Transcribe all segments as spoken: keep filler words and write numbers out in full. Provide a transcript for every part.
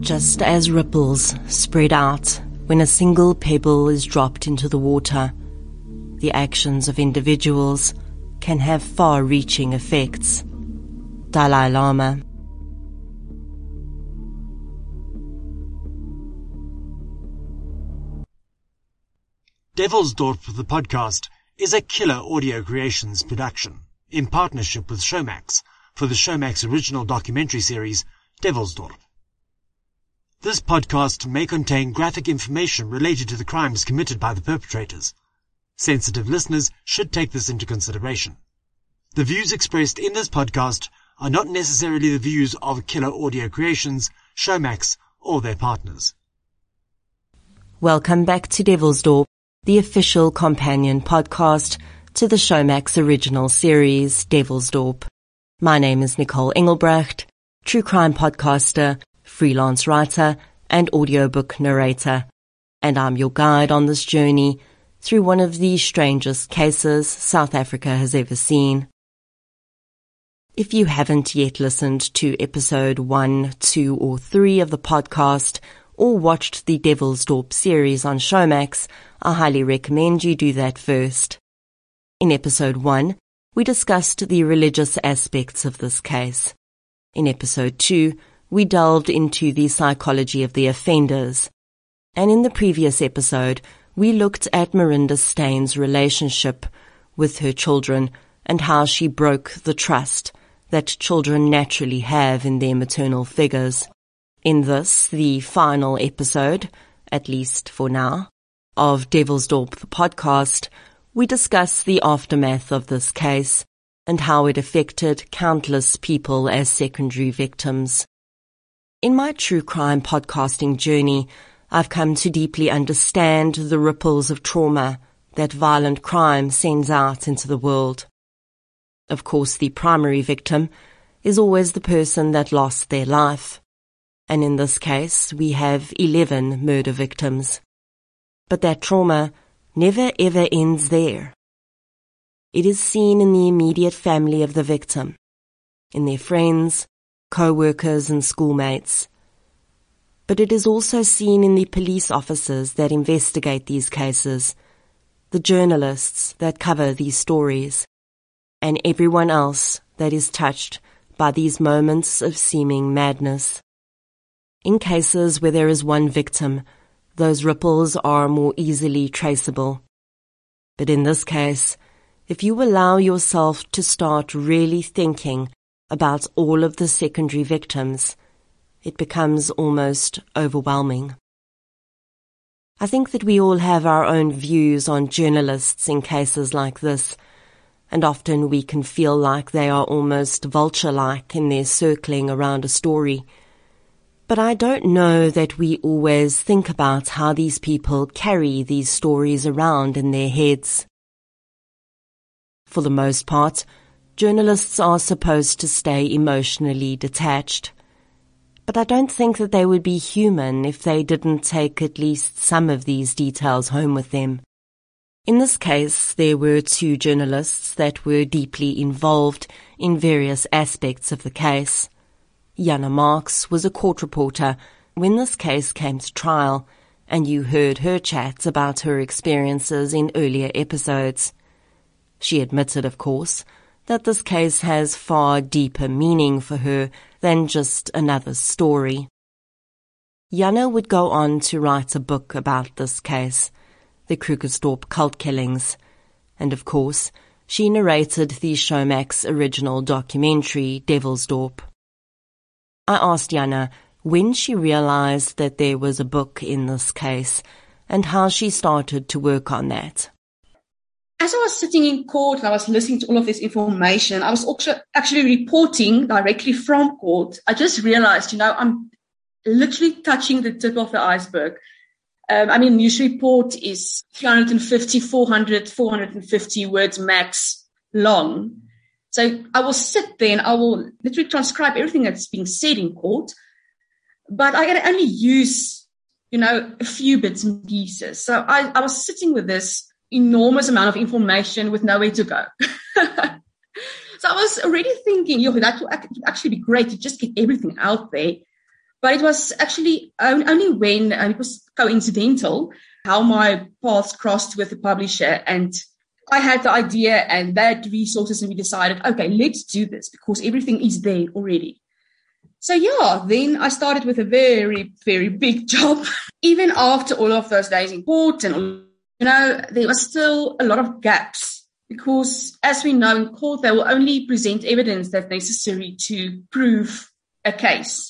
Just as ripples spread out when a single pebble is dropped into the water, the actions of individuals can have far-reaching effects. Dalai Lama. Devilsdorp, the podcast, is a Killer Audio Creations production in partnership with Showmax for the Showmax original documentary series Devilsdorp. This podcast may contain graphic information related to the crimes committed by the perpetrators. Sensitive listeners should take this into consideration. The views expressed in this podcast are not necessarily the views of Killer Audio Creations, Showmax, or their partners. Welcome back to Devilsdorp, the official companion podcast to the Showmax original series Devilsdorp. My name is Nicole Engelbrecht, true crime podcaster, freelance writer, and audiobook narrator, and I'm your guide on this journey through one of the strangest cases South Africa has ever seen. If you haven't yet listened to episode one, two, or three of the podcast, or watched the Devilsdorp series on Showmax, I highly recommend you do that first. In episode one, we discussed the religious aspects of this case. In episode two, we delved into the psychology of the offenders. And in the previous episode, we looked at Marinda Stein's relationship with her children and how she broke the trust that children naturally have in their maternal figures. In this, the final episode, at least for now, of Devilsdorp the podcast, we discuss the aftermath of this case and how it affected countless people as secondary victims. In my true crime podcasting journey, I've come to deeply understand the ripples of trauma that violent crime sends out into the world. Of course, the primary victim is always the person that lost their life. And in this case, we have eleven murder victims. But that trauma never ever ends there. It is seen in the immediate family of the victim, in their friends, co-workers and schoolmates. But it is also seen in the police officers that investigate these cases, the journalists that cover these stories, and everyone else that is touched by these moments of seeming madness. In cases where there is one victim, those ripples are more easily traceable. But in this case, if you allow yourself to start really thinking about all of the secondary victims, it becomes almost overwhelming. I think that we all have our own views on journalists in cases like this, and often we can feel like they are almost vulture-like in their circling around a story. But I don't know that we always think about how these people carry these stories around in their heads. For the most part, journalists are supposed to stay emotionally detached. But I don't think that they would be human if they didn't take at least some of these details home with them. In this case, there were two journalists that were deeply involved in various aspects of the case. Jana Marx was a court reporter when this case came to trial, and you heard her chat about her experiences in earlier episodes. She admitted, of course, that this case has far deeper meaning for her than just another story. Jana would go on to write a book about this case, the Krugersdorp cult killings, and of course, she narrated the Showmax original documentary Devilsdorp. I asked Jana when she realized that there was a book in this case and how she started to work on that. As I was sitting in court and I was listening to all of this information, I was also actually reporting directly from court. I just realized, you know, I'm literally touching the tip of the iceberg. Um, I mean, news report is three hundred fifty, four hundred, four hundred fifty words max long. So I will sit there and I will literally transcribe everything that's being said in court, but I can only use, you know, a few bits and pieces. So I, I was sitting with this enormous amount of information with nowhere to go. So I was already thinking, yo, that would actually be great to just get everything out there. But it was actually only when uh, it was coincidental how my paths crossed with the publisher, and I had the idea and they had resources, and we decided, okay, let's do this because everything is there already. So yeah, then I started with a very, very big job. Even after all of those days in court and, you know, there was still a lot of gaps because as we know in court, they will only present evidence that's necessary to prove a case.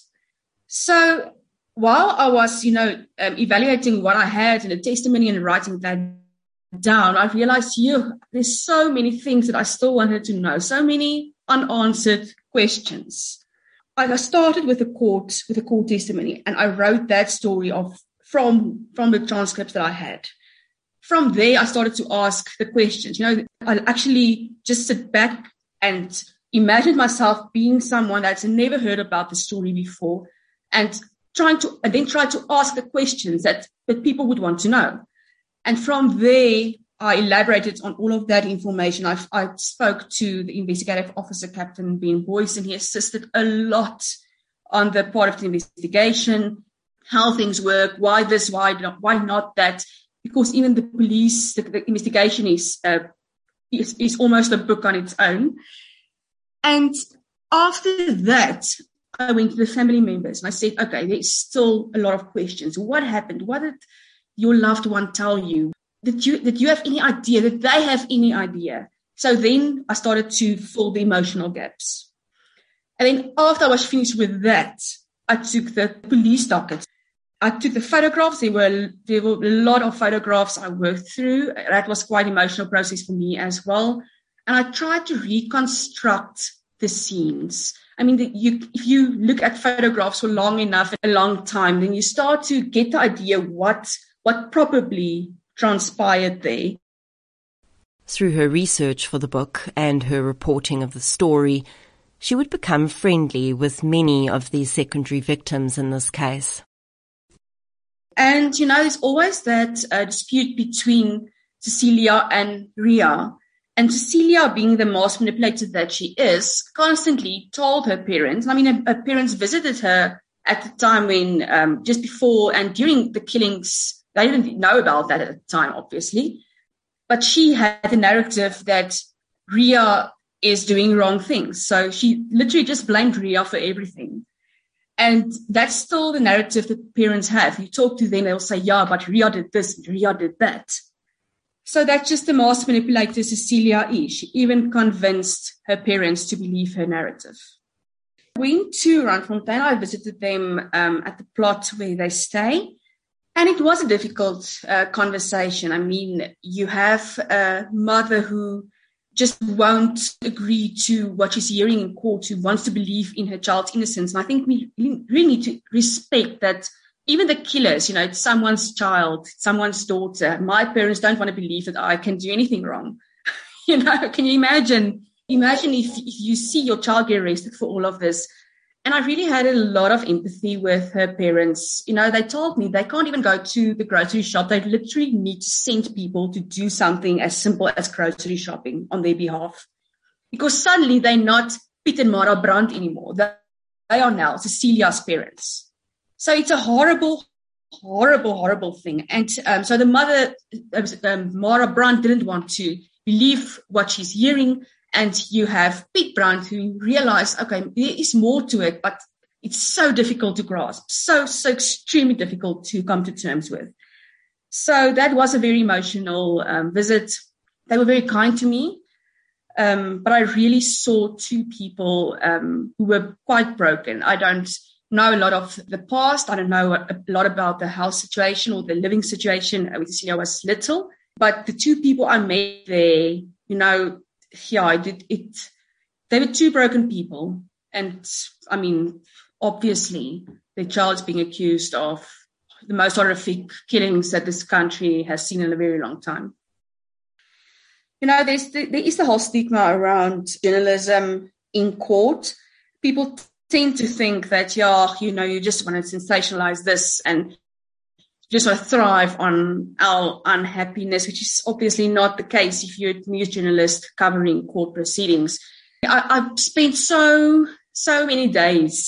So while I was, you know, um, evaluating what I had in the testimony and writing that down, I realized, yeah, there's so many things that I still wanted to know, so many unanswered questions. I started with the court, with the court testimony, and I wrote that story of from, from the transcripts that I had. From there, I started to ask the questions. You know, I actually just sit back and imagine myself being someone that's never heard about the story before, and trying to, and then try to ask the questions that, that people would want to know. And from there, I elaborated on all of that information. I, I spoke to the investigative officer, Captain Ben Boyce, and he assisted a lot on the part of the investigation, how things work, why this, why not, why not that, because even the police, the, the investigation is, uh, is, is almost a book on its own. And after that, I went to the family members and I said, okay, there's still a lot of questions. What happened? What did your loved one tell you? Did you, did you have any idea? Did they have any idea? So then I started to fill the emotional gaps. And then after I was finished with that, I took the police docket. I took the photographs. There were, there were a lot of photographs I worked through. That was quite an emotional process for me as well. And I tried to reconstruct the scenes. I mean, the, you, if you look at photographs for long enough, a long time, then you start to get the idea what, what probably transpired there. Through her research for the book and her reporting of the story, she would become friendly with many of the secondary victims in this case. And, you know, there's always that uh, dispute between Cecilia and Ria. And Cecilia, being the mass manipulator that she is, constantly told her parents, I mean, her, her parents visited her at the time when, um, just before and during the killings. They didn't know about that at the time, obviously. But she had the narrative that Ria is doing wrong things. So she literally just blamed Ria for everything. And that's still the narrative that parents have. You talk to them, they'll say, yeah, but Ria did this, Ria did that. So that's just the master manipulator Cecilia is. She even convinced her parents to believe her narrative. I went to Randfontein. I visited them um, at the plot where they stay. And it was a difficult uh, conversation. I mean, you have a mother who just won't agree to what she's hearing in court, who wants to believe in her child's innocence. And I think we really need to respect that even the killers, you know, it's someone's child, someone's daughter. My parents don't want to believe that I can do anything wrong. You know, can you imagine? Imagine if, if you see your child get arrested for all of this. And I really had a lot of empathy with her parents. You know, they told me they can't even go to the grocery shop. They literally need to send people to do something as simple as grocery shopping on their behalf. Because suddenly they're not Piet and Mara Brandt anymore. They, they are now Cecilia's parents. So it's a horrible, horrible, horrible thing. And um, so the mother, um, Mara Brandt, didn't want to believe what she's hearing. And you have Piet Brandt who realized, okay, there is more to it, but it's so difficult to grasp, so, so extremely difficult to come to terms with. So that was a very emotional um, visit. They were very kind to me, um, but I really saw two people um, who were quite broken. I don't know a lot of the past. I don't know a lot about the house situation or the living situation with Cecilia. I was little, but the two people I met there, you know, yeah, I did it. They were two broken people. And I mean, obviously, their child's being accused of the most horrific killings that this country has seen in a very long time. You know, there's the, there is the whole stigma around journalism in court. People tend to think that, yeah, you know, you just want to sensationalize this and just want to thrive on our unhappiness, which is obviously not the case if you're a news journalist covering court proceedings. I, I've spent so, so many days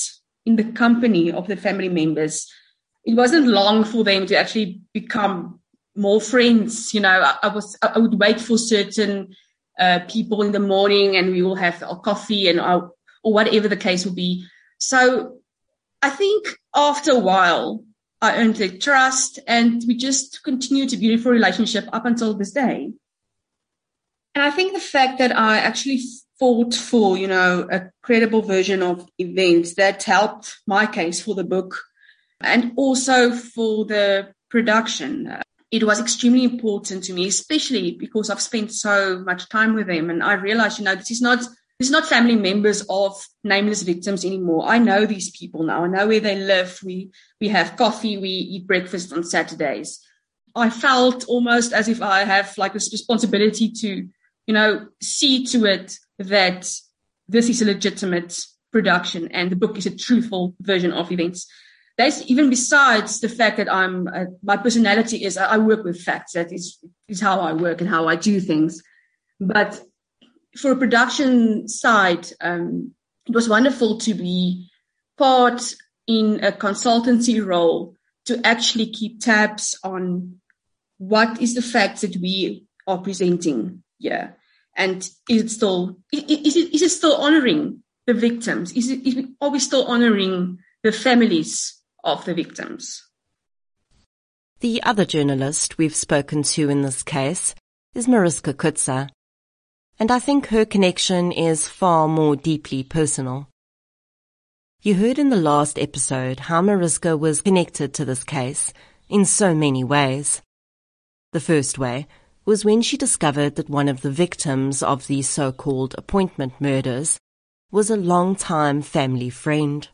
in the company of the family members, it wasn't long for them to actually become more friends. You know, I, I was, I would wait for certain uh, people in the morning, and we will have our coffee and our, or whatever the case will be. So I think after a while, I earned their trust, and we just continued a beautiful relationship up until this day. And I think the fact that I actually fought for, you know, a credible version of events, that helped my case for the book and also for the production. It was extremely important to me, especially because I've spent so much time with them, and I realized, you know, this is not This is not family members of nameless victims anymore. I know these people now. I know where they live. We we have coffee. We eat breakfast on Saturdays. I felt almost as if I have like this responsibility to, you know, see to it that this is a legitimate production and the book is a truthful version of events. That's even besides the fact that I'm, uh, my personality is I work with facts. That is, is how I work and how I do things. But for a production side, um, it was wonderful to be part in a consultancy role to actually keep tabs on what is the facts that we are presenting here. And is it still, is it, is it still honoring the victims? Is it, is it, are we still honoring the families of the victims? The other journalist we've spoken to in this case is Mariska Kutzer. And I think her connection is far more deeply personal. You heard in the last episode how Mariska was connected to this case in so many ways. The first way was when she discovered that one of the victims of the so-called appointment murders was a long-time family friend.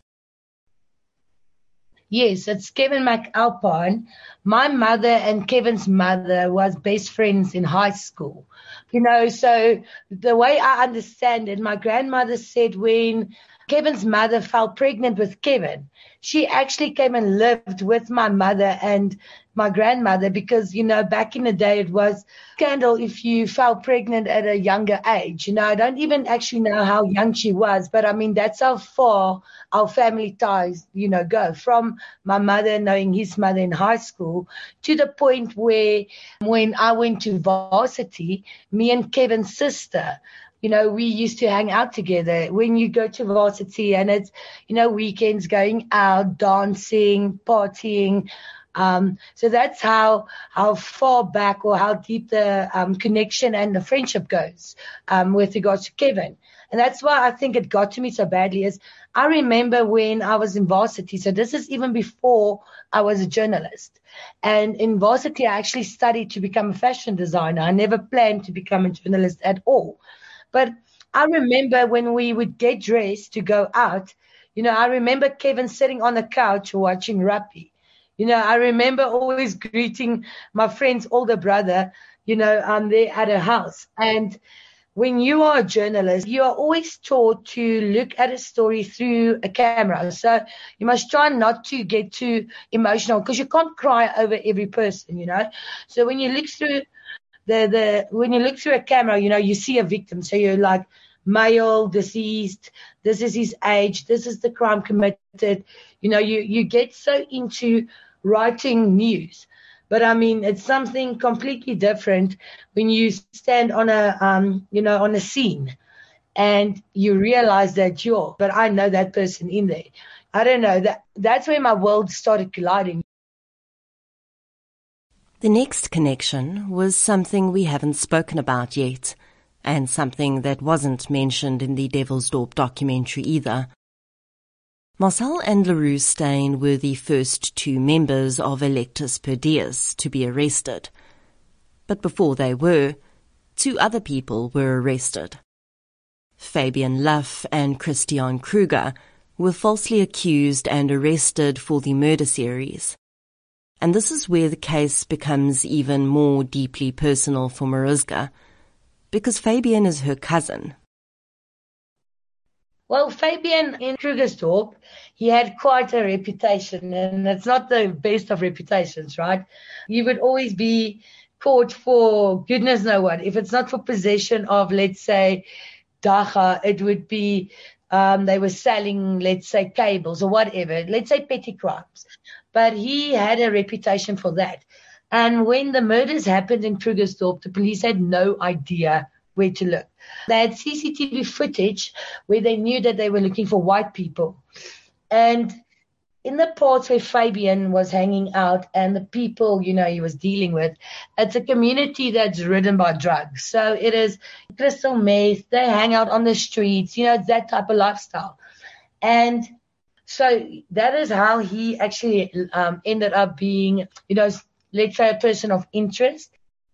Yes, it's Kevin McAlpine. My mother and Kevin's mother was best friends in high school. You know, so the way I understand it, my grandmother said when Kevin's mother fell pregnant with Kevin, she actually came and lived with my mother and my grandmother because, you know, back in the day it was scandal if you fell pregnant at a younger age. You know, I don't even actually know how young she was, but I mean, that's how far our family ties, you know, go from my mother knowing his mother in high school to the point where when I went to varsity, me and Kevin's sister, you know, we used to hang out together. When you go to varsity and it's, you know, weekends going out, dancing, partying. Um, so that's how, how far back or how deep the um, connection and the friendship goes um, with regards to Kevin. And that's why I think it got to me so badly is I remember when I was in varsity. So this is even before I was a journalist. And in varsity, I actually studied to become a fashion designer. I never planned to become a journalist at all. But I remember when we would get dressed to go out, you know, I remember Kevin sitting on the couch watching rugby. You know, I remember always greeting my friend's older brother, you know, um, there at her house. And when you are a journalist, you are always taught to look at a story through a camera. So you must try not to get too emotional because you can't cry over every person, you know. So when you look through The, the, when you look through a camera, you know, you see a victim. So you're like male, deceased, this is his age, this is the crime committed. You know, you, you get so into writing news. But I mean, it's something completely different when you stand on a, um, you know, on a scene and you realize that you're, but I know that person in there. I don't know, that that's where my world started colliding. The next connection was something we haven't spoken about yet, and something that wasn't mentioned in the Devilsdorp documentary either. Marcel and LaRue Steyn were the first two members of Electus per Deus to be arrested. But before they were, two other people were arrested. Fabian Luff and Christian Kruger were falsely accused and arrested for the murder series. And this is where the case becomes even more deeply personal for Mariska, because Fabian is her cousin. Well, Fabian in Krugersdorp, he had quite a reputation, and it's not the best of reputations, right? You would always be caught for goodness know what. If it's not for possession of, let's say, dacha, it would be Um, they were selling, let's say, cables or whatever, let's say petty crimes. But he had a reputation for that. And when the murders happened in Krugersdorp, the police had no idea where to look. They had C C T V footage where they knew that they were looking for white people. And in the parts where Fabian was hanging out and the people, you know, he was dealing with, it's a community that's ridden by drugs. So it is crystal meth, they hang out on the streets, you know, it's that type of lifestyle. And so that is how he actually um, ended up being, you know, let's say a person of interest.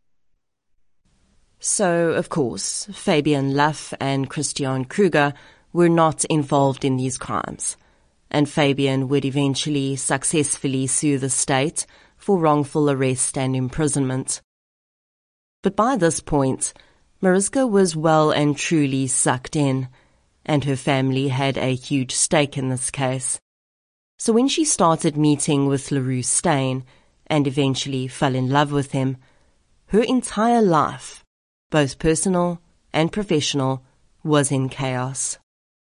So, of course, Fabian Luff and Christian Kruger were not involved in these crimes, and Fabian would eventually successfully sue the state for wrongful arrest and imprisonment. But by this point, Mariska was well and truly sucked in, and her family had a huge stake in this case. So when she started meeting with LaRue Steyn and eventually fell in love with him, her entire life, both personal and professional, was in chaos.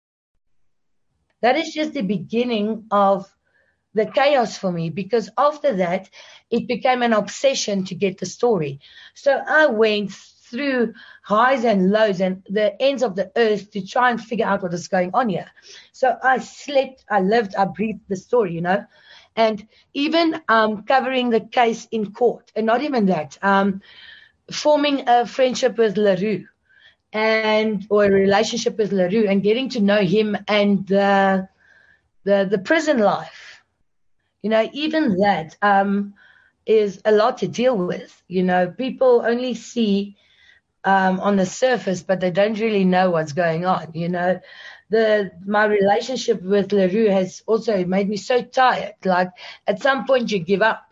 That is just the beginning of the chaos for me, because after that, it became an obsession to get the story. So I went through highs and lows and the ends of the earth to try and figure out what is going on here. So I slept, I lived, I breathed the story, you know, and even um, covering the case in court, and not even that, um, forming a friendship with LaRue and or a relationship with LaRue and getting to know him and the the, the prison life. You know, even that um, is a lot to deal with. You know, people only see um, on the surface, but they don't really know what's going on. You know, the my relationship with LaRue has also made me so tired. Like, at some point you give up.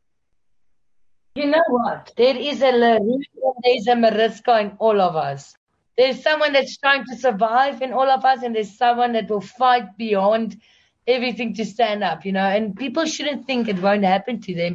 You know what? There is a LaRue and there's a Mariska in all of us. There's someone that's trying to survive in all of us, and there's someone that will fight beyond everything to stand up, you know, and people shouldn't think it won't happen to them.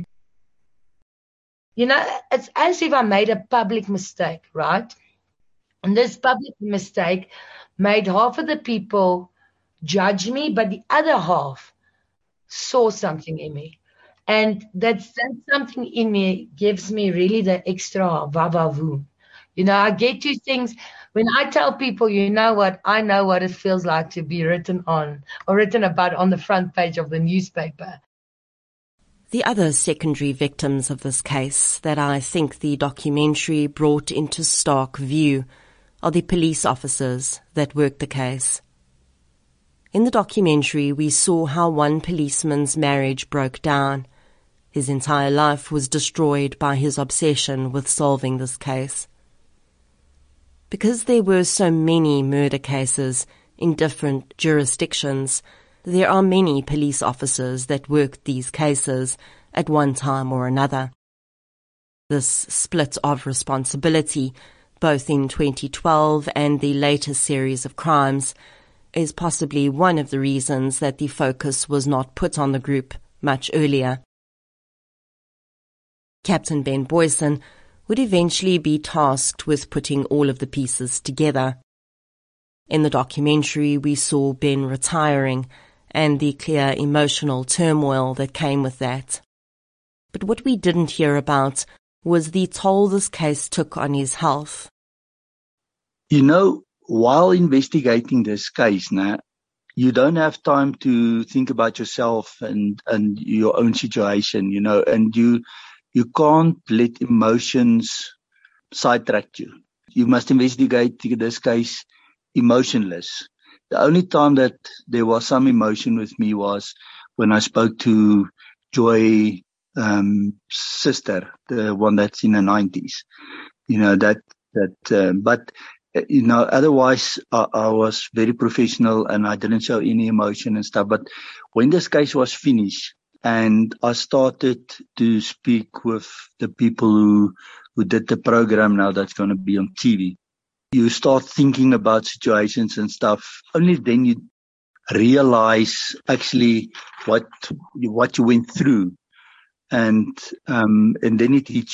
You know, it's as if I made a public mistake, right? And this public mistake made half of the people judge me, but the other half saw something in me. And that's, that's something in me gives me really the extra va-va-voom. You know, I get to things when I tell people, you know what, I know what it feels like to be written on or written about on the front page of the newspaper. The other secondary victims of this case that I think the documentary brought into stark view are the police officers that worked the case. In the documentary, we saw how one policeman's marriage broke down. His entire life was destroyed by his obsession with solving this case. Because there were so many murder cases in different jurisdictions, there are many police officers that worked these cases at one time or another. This split of responsibility, both in twenty twelve and the later series of crimes, is possibly one of the reasons that the focus was not put on the group much earlier. Captain Ben Boyson would eventually be tasked with putting all of the pieces together. In the documentary, we saw Ben retiring and the clear emotional turmoil that came with that. But what we didn't hear about was the toll this case took on his health. You know, while investigating this case, nah, you don't have time to think about yourself and, and your own situation, you know, and you you can't let emotions sidetrack you. You must investigate this case emotionless. The only time that there was some emotion with me was when I spoke to Joy um, sister, the one that's in the nineties. You know, that, that, uh, but, you know, otherwise I, I was very professional and I didn't show any emotion and stuff. But when this case was finished and I started to speak with the people who, who did the program now that's going to be on T V, you start thinking about situations and stuff. Only then you realize actually what what you went through, and um, and then it hits you.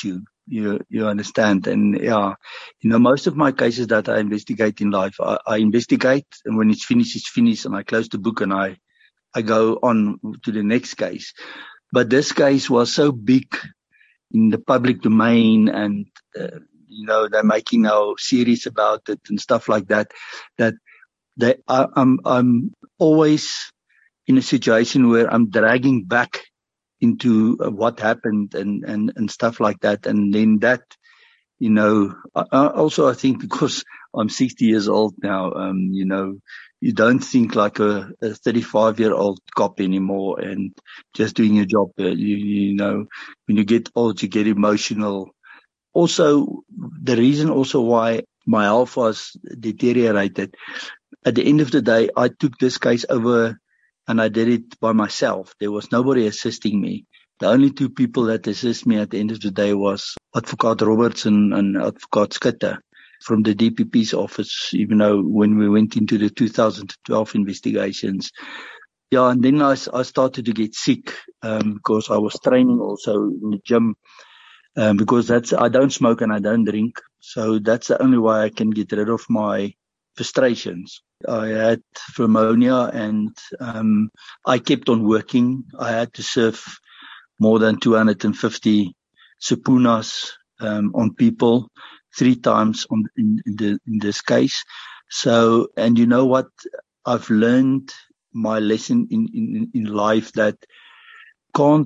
You you understand? And yeah, you know, most of my cases that I investigate in life, I, I investigate, and when it's finished, it's finished, and I close the book and I I go on to the next case. But this case was so big in the public domain, and uh, you know, they're making now series about it and stuff like that. That they, I, I'm I'm always in a situation where I'm dragging back into uh, what happened and, and, and stuff like that. And then that, you know, I, I also I think because I'm sixty years old now, um, you know, you don't think like a, a thirty-five year old cop anymore and just doing your job. Uh, you, you know, when you get old, you get emotional. Also, the reason also why my health was deteriorated, at the end of the day, I took this case over and I did it by myself. There was nobody assisting me. The only two people that assist me at the end of the day was Advocate Robertson and Advocate Skutte from the D P P's office, even though when we went into the two thousand twelve investigations. Yeah, and then I, I started to get sick um, because I was training also in the gym um, because that's I don't smoke and I don't drink. So that's the only way I can get rid of my frustrations. I had pneumonia and um, I kept on working. I had to serve more than two hundred fifty subpoenas um, on people three times on, in, in, the, in this case. So, and you know what? I've learned my lesson in, in, in life that can't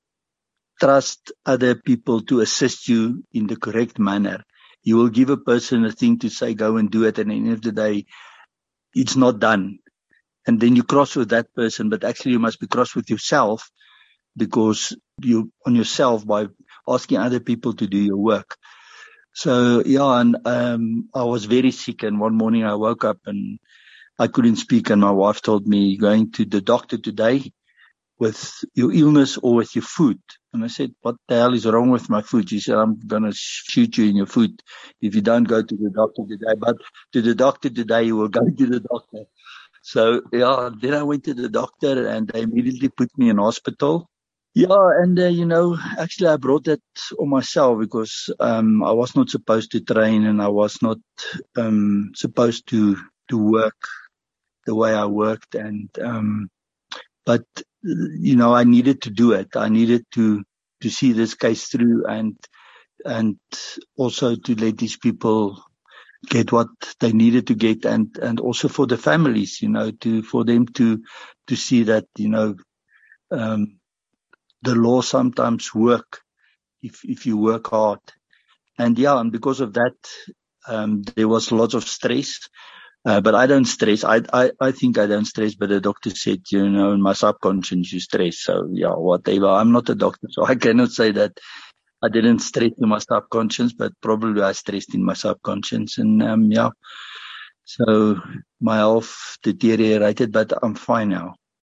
trust other people to assist you in the correct manner. You will give a person a thing to say, go and do it, and at the end of the day, it's not done. And then you cross with that person, but actually you must be cross with yourself because you on yourself by asking other people to do your work. So, yeah, and um, I was very sick, and one morning I woke up and I couldn't speak, and my wife told me, you're going to the doctor today with your illness or with your food. And I said, what the hell is wrong with my food? She said, I'm going to shoot you in your food if you don't go to the doctor today. But to the doctor today, you will go to the doctor. So, yeah, then I went to the doctor and they immediately put me in hospital. Yeah, and, uh, you know, actually I brought that on myself because um, I was not supposed to train and I was not um, supposed to, to work the way I worked. And um, but, you know, I needed to do it. I needed to, to see this case through and and also to let these people get what they needed to get and, and also for the families, you know, to for them to to see that, you know, um, the law sometimes work if if you work hard. And yeah, and because of that, um, there was lots of stress. Uh, but I don't stress. I, I I think I don't stress, but the doctor said, you know, in my subconscious you stress. So yeah, whatever. I'm not a doctor, so I cannot say that I didn't stress in my subconscious, but probably I stressed in my subconscious. And um, yeah, so my health deteriorated, but I'm fine now.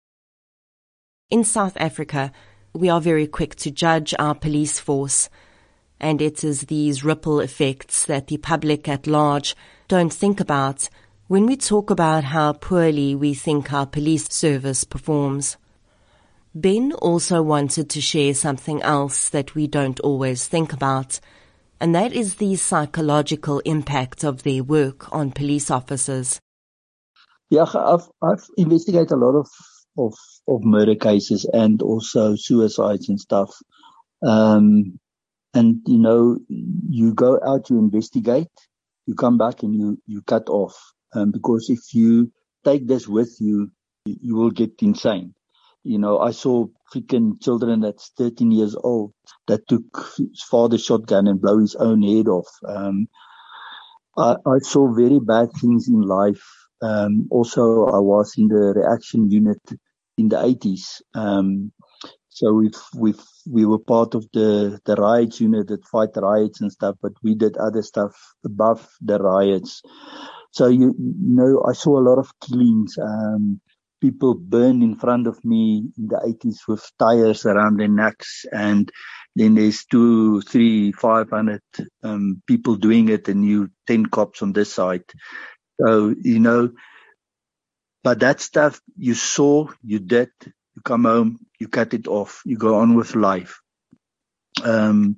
In South Africa, we are very quick to judge our police force, and it is these ripple effects that the public at large don't think about when we talk about how poorly we think our police service performs. Ben also wanted to share something else that we don't always think about, and that is the psychological impact of their work on police officers. Yeah, I've, I've investigated a lot of, of, of murder cases and also suicides and stuff. Um, and, you know, you go out, you investigate, you come back and you, you cut off. Um, because if you take this with you, you will get insane. You know, I saw freaking children that's thirteen years old that took his father's shotgun and blow his own head off. Um, I, I saw very bad things in life. Um, also, I was in the reaction unit in the eighties. Um, so we've, we've, we were part of the, the riots unit that fight riots and stuff, but we did other stuff above the riots. So, you, you know, I saw a lot of killings. Um, people burned in front of me in the eighties with tires around their necks. And then there's two, three, five hundred um, people doing it and you ten cops on this side. So, you know, but that stuff you saw, you did, you come home, you cut it off, you go on with life. Um,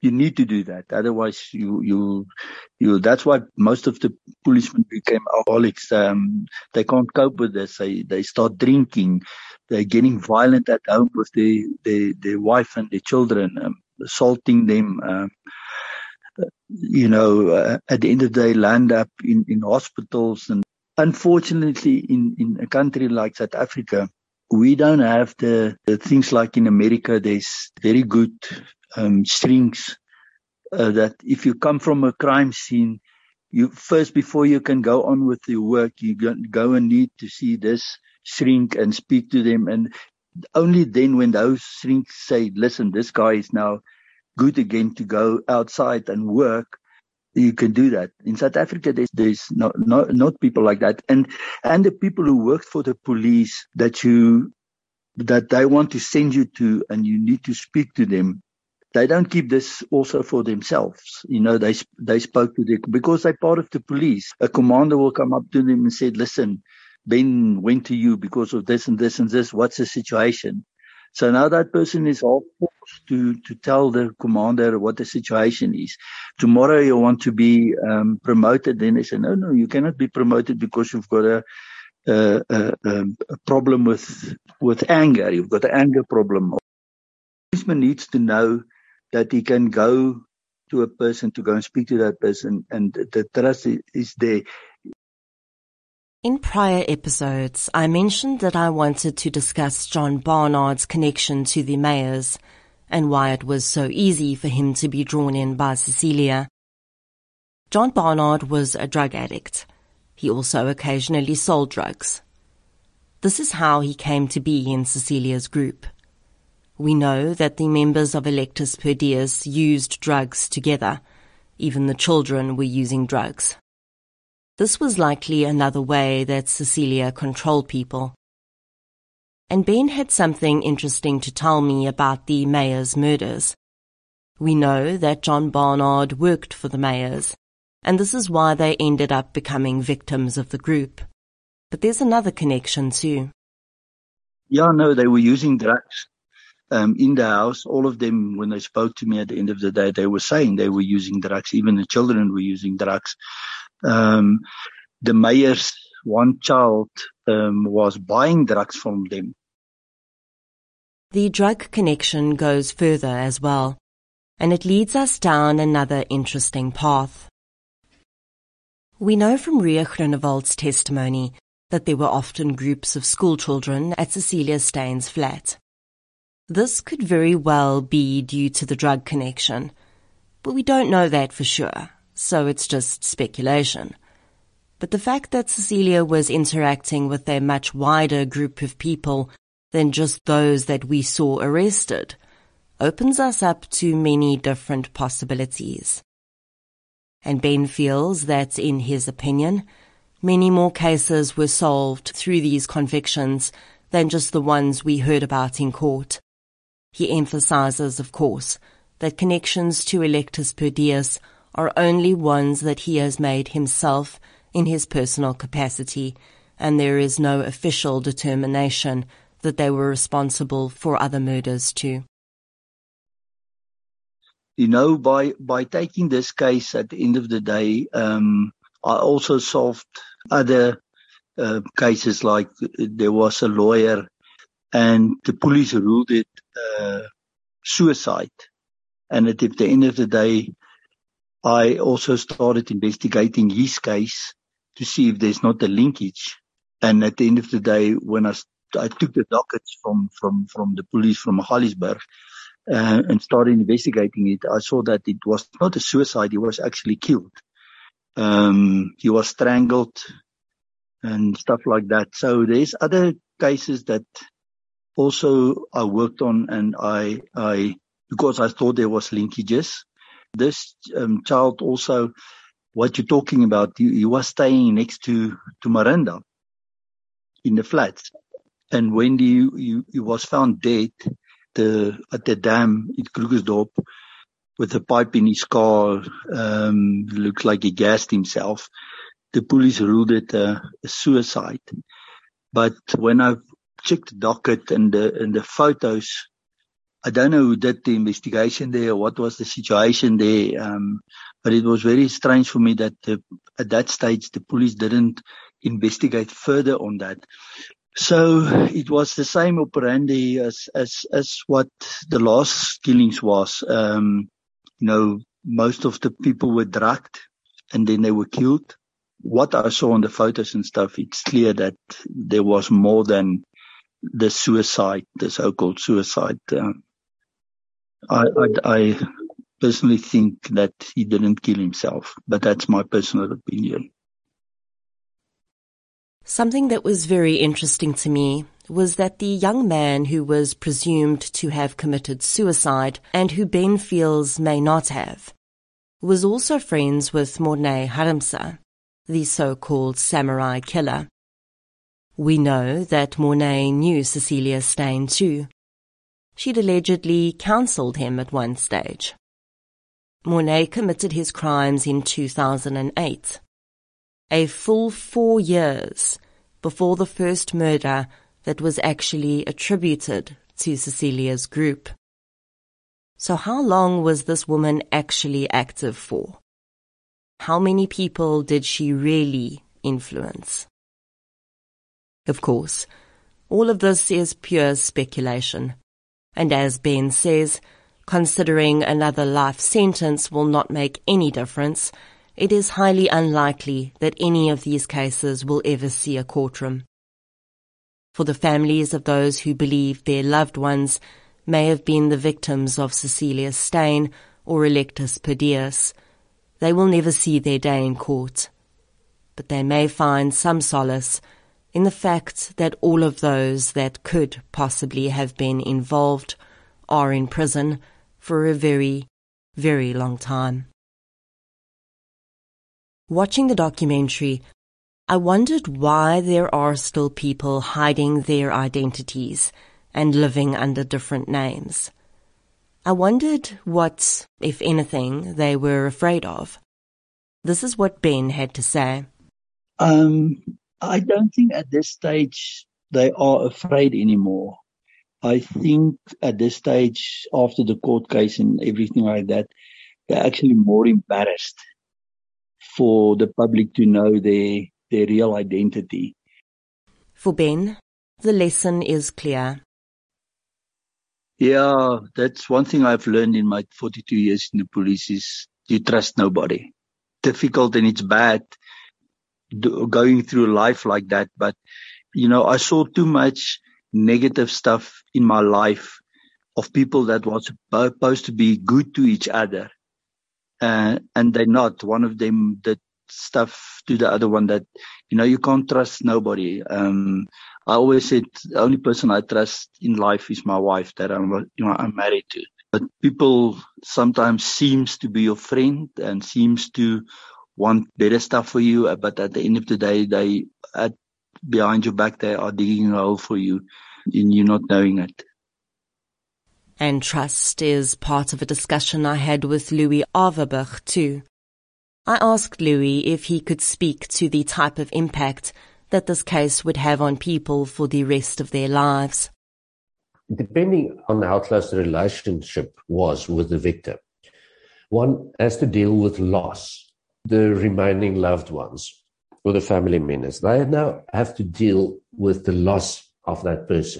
You need to do that. Otherwise, you, you, you, that's why most of the policemen became alcoholics. Um, they can't cope with this. They, they start drinking. They're getting violent at home with their, their, their wife and their children, um, assaulting them. Um, you know, uh, at the end of the day, land up in, in hospitals. And unfortunately, in, in a country like South Africa, we don't have the, the things like in America. There's very good um, strings uh, that if you come from a crime scene, you first, before you can go on with your work, you go, go and need to see this shrink and speak to them. And only then, when those shrinks say, listen, this guy is now good again to go outside and work, you can do that. In South Africa, there's, there's not, not, not people like that. And, and the people who work for the police that you, that they want to send you to and you need to speak to them, they don't keep this also for themselves. You know, they, they spoke to them because they're part of the police. A commander will come up to them and say, listen, Ben went to you because of this and this and this. What's the situation? So now that person is all forced to, to tell the commander what the situation is. Tomorrow you want to be um, promoted. Then they say, no, no, you cannot be promoted because you've got a, a, a, a problem with, with anger. You've got an anger problem. The policeman needs to know that he can go to a person, to go and speak to that person, and the trust is there. In prior episodes, I mentioned that I wanted to discuss John Barnard's connection to the Meyers and why it was so easy for him to be drawn in by Cecilia. John Barnard was a drug addict. He also occasionally sold drugs. This is how he came to be in Cecilia's group. We know that the members of Electus per Dies used drugs together. Even the children were using drugs. This was likely another way that Cecilia controlled people. And Ben had something interesting to tell me about the Meyers murders. We know that John Barnard worked for the Meyers, and this is why they ended up becoming victims of the group. But there's another connection too. Yeah, no, they were using drugs um, in the house. All of them, when they spoke to me at the end of the day, they were saying they were using drugs. Even the children were using drugs. Um, the Meyers, one child, um, was buying drugs from them. The drug connection goes further as well, and it leads us down another interesting path. We know from Ria Groenewald's testimony that there were often groups of schoolchildren at Cecilia Stein's flat. This could very well be due to the drug connection, but we don't know that for sure. So it's just speculation. But the fact that Cecilia was interacting with a much wider group of people than just those that we saw arrested opens us up to many different possibilities. And Ben feels that, in his opinion, many more cases were solved through these convictions than just the ones we heard about in court. He emphasizes, of course, that connections to Electus per Dies are only ones that he has made himself in his personal capacity, and there is no official determination that they were responsible for other murders too. You know, by, by taking this case at the end of the day, um, I also solved other uh, cases, like there was a lawyer and the police ruled it uh, suicide. And at the end of the day, I also started investigating his case to see if there's not a linkage. And at the end of the day, when I, I took the dockets from, from, from the police from Magaliesburg uh, and started investigating it, I saw that it was not a suicide. He was actually killed. Um, he was strangled and stuff like that. So there's other cases that also I worked on, and I, I, because I thought there was linkages. This um, child also, what you're talking about, he, he was staying next to, to Miranda in the flats. And when he, he, he was found dead the, at the dam in Krugersdorp with a pipe in his car, um, looks like he gassed himself, the police ruled it a, a suicide. But when I checked the docket and the, and the photos, I don't know who did the investigation there, or what was the situation there, um, but it was very strange for me that the, at that stage the police didn't investigate further on that. So it was the same operandi as as as what the last killings was. Um, you know, most of the people were drugged and then they were killed. What I saw on the photos and stuff, it's clear that there was more than the suicide, the so-called suicide. Um, I, I, I personally think that he didn't kill himself, but that's my personal opinion. Something that was very interesting to me was that the young man who was presumed to have committed suicide and who Ben feels may not have was also friends with Morné Harmse, the so-called samurai killer. We know that Morné knew Cecilia Steyn too. She'd allegedly counselled him at one stage. Morné committed his crimes in two thousand eight, a full four years before the first murder that was actually attributed to Cecilia's group. So how long was this woman actually active for? How many people did she really influence? Of course, all of this is pure speculation. And as Ben says, considering another life sentence will not make any difference, it is highly unlikely that any of these cases will ever see a courtroom. For the families of those who believe their loved ones may have been the victims of Cecilia Steyn or Electus Perdius, they will never see their day in court. But they may find some solace in the fact that all of those that could possibly have been involved are in prison for a very, very long time. Watching the documentary, I wondered why there are still people hiding their identities and living under different names. I wondered what, if anything, they were afraid of. This is what Ben had to say. Um, I don't think at this stage they are afraid anymore. I think at this stage, after the court case and everything like that, they're actually more embarrassed for the public to know their, their real identity. For Ben, the lesson is clear. Yeah, that's one thing I've learned in my forty-two years in the police is you trust nobody. Difficult and it's bad going through life like that. But, you know, I saw too much negative stuff in my life of people that was supposed to be good to each other. Uh, and they're not. One of them did stuff to the other one that, you know, you can't trust nobody. Um, I always said the only person I trust in life is my wife that I'm, you know, I'm married to. But people sometimes seems to be your friend and seems to want better stuff for you, but at the end of the day, they at behind your back they are digging a hole for you, and you're not knowing it. And trust is part of a discussion I had with Louis Averbach too. I asked Louis if he could speak to the type of impact that this case would have on people for the rest of their lives. Depending on how close the relationship was with the victim, one has to deal with loss. The remaining loved ones or the family members, they now have to deal with the loss of that person.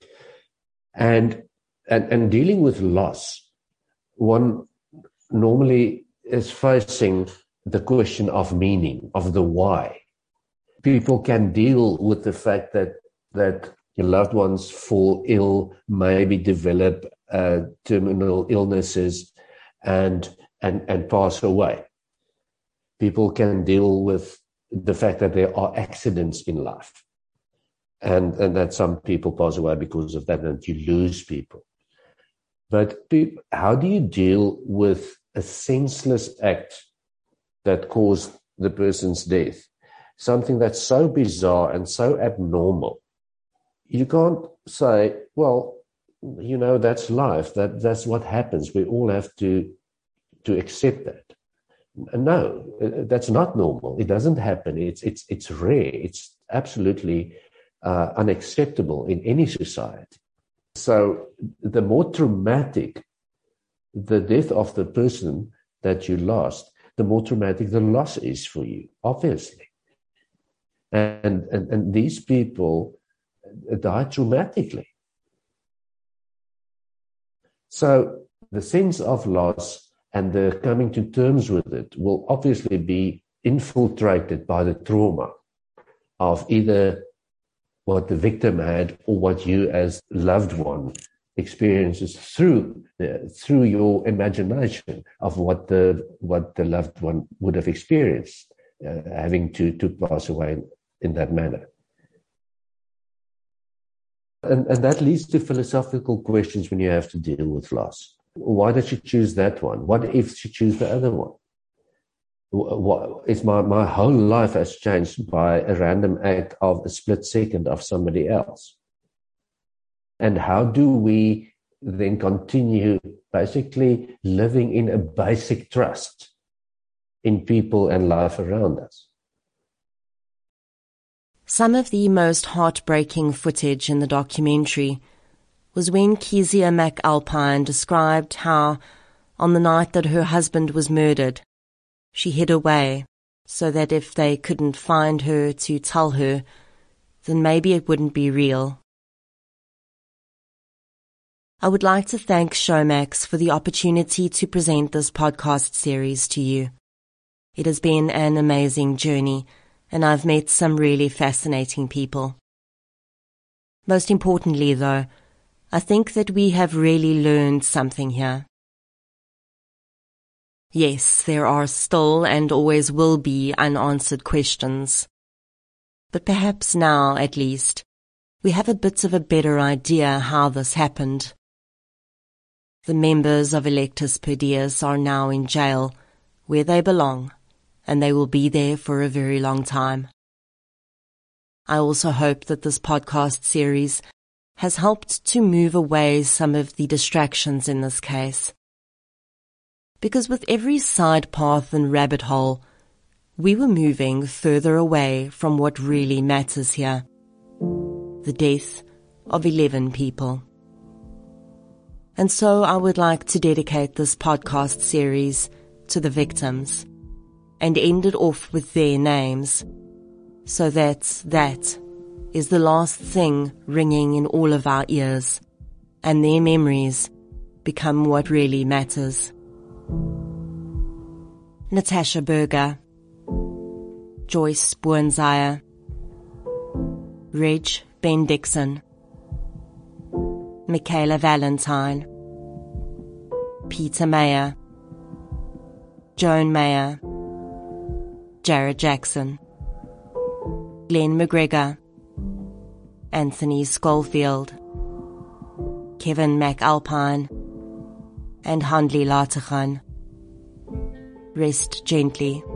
And, and, and dealing with loss, one normally is facing the question of meaning, of the why. People can deal with the fact that, that your loved ones fall ill, maybe develop uh, terminal illnesses and, and, and pass away. People can deal with the fact that there are accidents in life and, and that some people pass away because of that and you lose people. But people, how do you deal with a senseless act that caused the person's death? Something that's so bizarre and so abnormal. You can't say, well, you know, that's life. That, that's what happens. We all have to, to accept that. No, that's not normal. It doesn't happen. It's it's it's rare. It's absolutely uh, unacceptable in any society. So the more traumatic the death of the person that you lost, the more traumatic the loss is for you, obviously. And, and, and these people die traumatically. So the sense of loss and the coming to terms with it will obviously be infiltrated by the trauma of either what the victim had or what you as loved one experiences through the, through your imagination of what the what the loved one would have experienced, uh, having to to pass away in, in that manner. And, and that leads to philosophical questions when you have to deal with loss. Why did she choose that one? What if she chose the other one? What, is my, my whole life has changed by a random act of a split second of somebody else. And how do we then continue basically living in a basic trust in people and life around us? Some of the most heartbreaking footage in the documentary was when Kezia McAlpine described how, on the night that her husband was murdered, she hid away so that if they couldn't find her to tell her, then maybe it wouldn't be real. I would like to thank Showmax for the opportunity to present this podcast series to you. It has been an amazing journey, and I've met some really fascinating people. Most importantly, though, I think that we have really learned something here. Yes, there are still and always will be unanswered questions. But perhaps now, at least, we have a bit of a better idea how this happened. The members of Electus Per Deus are now in jail, where they belong, and they will be there for a very long time. I also hope that this podcast series has helped to move away some of the distractions in this case. Because with every side path and rabbit hole, we were moving further away from what really matters here: the death of eleven people. And so I would like to dedicate this podcast series to the victims and end it off with their names, so that that is the last thing ringing in all of our ears, and their memories become what really matters. Natasha Berger, Joyce Boonzaya, Reg Ben Dixon, Michaela Valentine, Peter Mayer, Joan Mayer, Jared Jackson, Glenn McGregor, Anthony Schofield, Kevin McAlpine, and Handley Lateghan. Rest gently.